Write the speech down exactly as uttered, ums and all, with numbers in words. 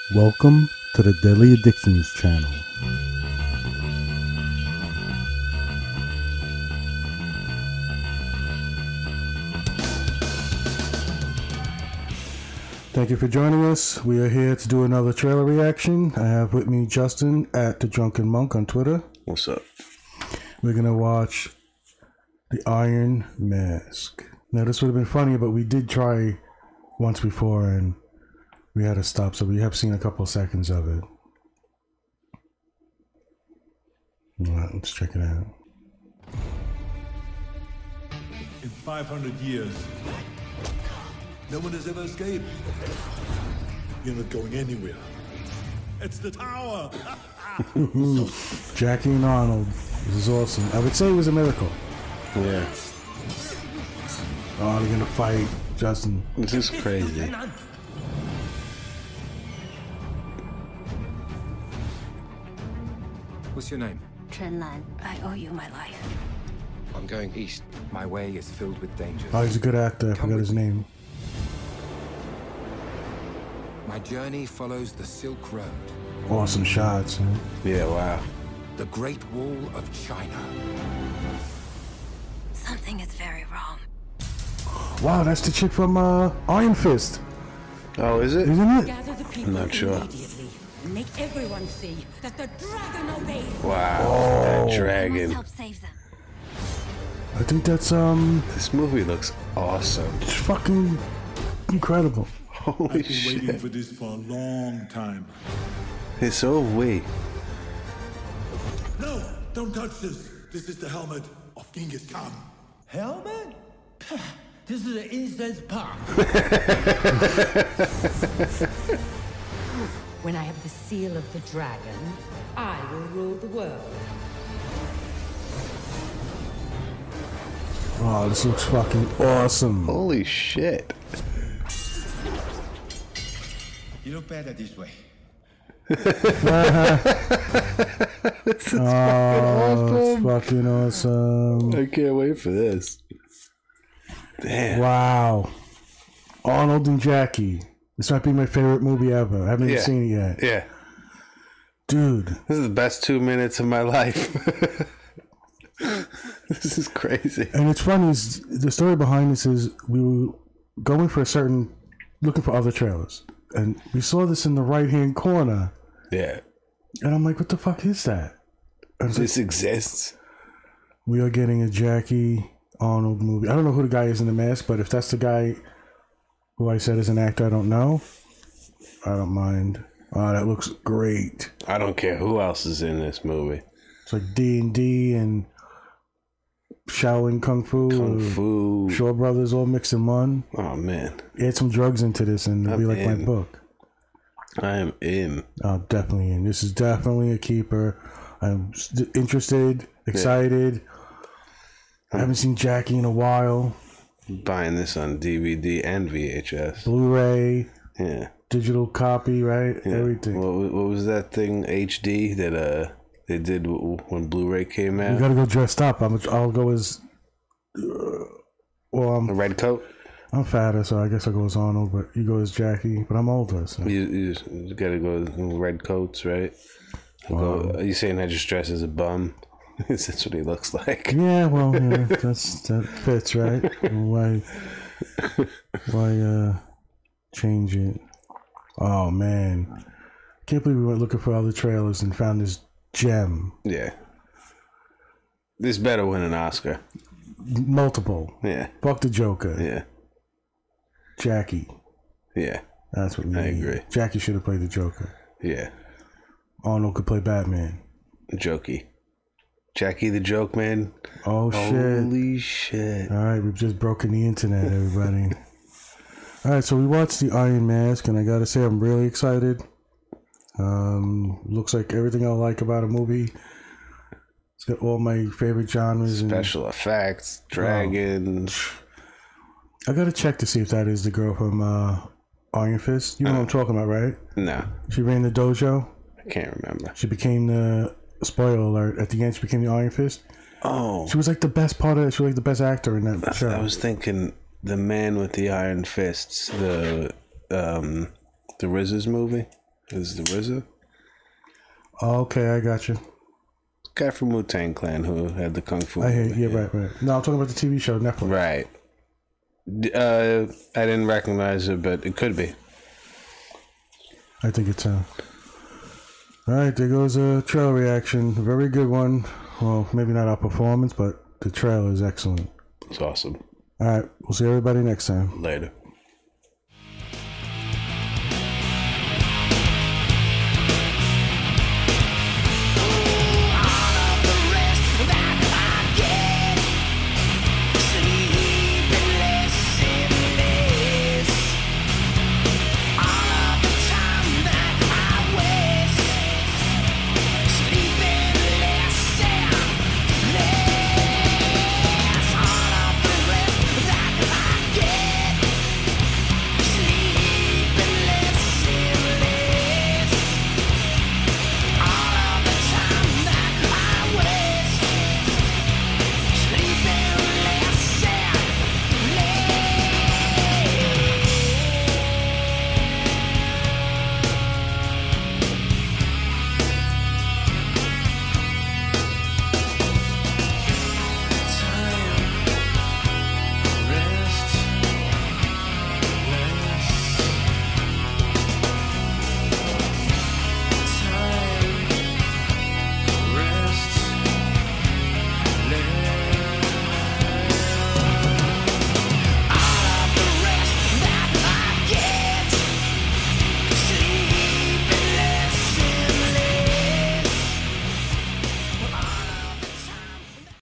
Welcome to the Deadly Addictions channel. Thank you for joining us. We are here to do another trailer reaction. I have with me Justin at The Drunken Monk on Twitter. What's up? We're going to watch The Iron Mask. Now, this would have been funny, but we did try once before and we had to stop, so we have seen a couple of seconds of it. All right, let's check it out. In five hundred years, no one has ever escaped. You're not going anywhere. It's the tower! Jackie and Arnold. This is awesome. I would say it was a miracle. Yeah. Oh, they're gonna fight Justin. This is crazy. What's your name? Chen Lan, I owe you my life. I'm going east. My way is filled with dangers. Oh, he's a good actor. I forgot his name. My journey follows the Silk Road, Awesome shots. Huh? Yeah, wow. the Great Wall of China. Something is very wrong. Wow, that's the chick from uh, Iron Fist, Oh, is it? isn't it? Gather the people not sure. immediately and make everyone see that the dragon obeys. Wow. Oh. That We must dragon. help save them. I think that's um, This movie looks awesome. it's fucking incredible. Holy I've been shit. waiting for this for a long time. It's so we. No! Don't touch this! This is the helmet of Genghis Khan. Helmet? This is an incense pot. When I have the seal of the dragon, I will rule the world. Oh, this looks fucking awesome. Holy shit. You look better this way. This is Oh, fucking it's fucking awesome. awesome. I can't wait for this. Damn. Wow. Arnold and Jackie. This might be my favorite movie ever. I haven't Yeah. even seen it yet. Yeah. Dude. This is the best two minutes of my life. This is crazy. And it's funny, is the story behind this is we were going for a certain, looking for other trailers. And we saw this in the right-hand corner. Yeah. And I'm like, what the fuck is that? And it's like, This exists. we are getting a Jackie Arnold movie. I don't know who the guy is in the mask, but if that's the guy who I said is an actor I don't know, I don't mind. Oh, that looks great. I don't care who else is in this movie. It's like D and D and Shaolin Kung Fu. Kung or Fu. Shaw Brothers all mixed in one. Oh, man. Add some drugs into this and it'll be I'm like my in. book. I am in. Oh, definitely in. This is definitely a keeper. I'm st- interested, excited. I haven't seen Jackie in a while. Buying this on D V D and V H S. Blu-ray, Yeah. digital copy, right? Yeah. Everything. What, what was that thing, H D, that uh they did w- when Blu-ray came You out? gotta go dressed up. I'm, I'll go as. Uh, well, A I'm, red coat? I'm fatter, so I guess I'll go as Arnold, but you go as Jackie, but I'm older, so. You, you, just, you gotta go with red coats, right? Go, are you saying I just dress as a bum? That's what he looks like. Yeah, well, yeah, that's, that fits, right? Why, why, uh, change it? Oh, man. Can't believe we went looking for other trailers and found this gem. Yeah. This better win an Oscar. Multiple. Yeah. Fuck the Joker. Yeah. Jackie. Yeah. That's what we I need. agree. Jackie should have played the Joker. Yeah. Arnold could play Batman. Jokey. Jackie the Joke Man. Oh, shit. Holy shit. All right, we've just broken the internet, everybody. All right, so we watched The Iron Mask, and I gotta say, I'm really excited. Um, looks like everything I like about a movie. It's got all my favorite genres. And Special effects, dragon. I gotta check to see if that is the girl from uh, Iron Fist. You know what I'm talking about, right? No, She ran the dojo. I can't remember. She became the, spoiler alert, at the end she became the Iron Fist. Oh, She was like the best part of it. She was like the best actor in that show. I was thinking the man with the iron fists, the um, the R Z A's movie. Is the R Z A? Okay, I got you. Guy from Wu-Tang Clan who had the Kung Fu. I hear. movie. Yeah, right, right. No, I'm talking about the T V show Netflix. Right. Uh, I didn't recognize it, but it could be. I think it's uh. All right, there goes a trailer reaction. Very good one. Well, maybe not our performance, but the trailer is excellent. It's awesome. All right, we'll see everybody next time. Later.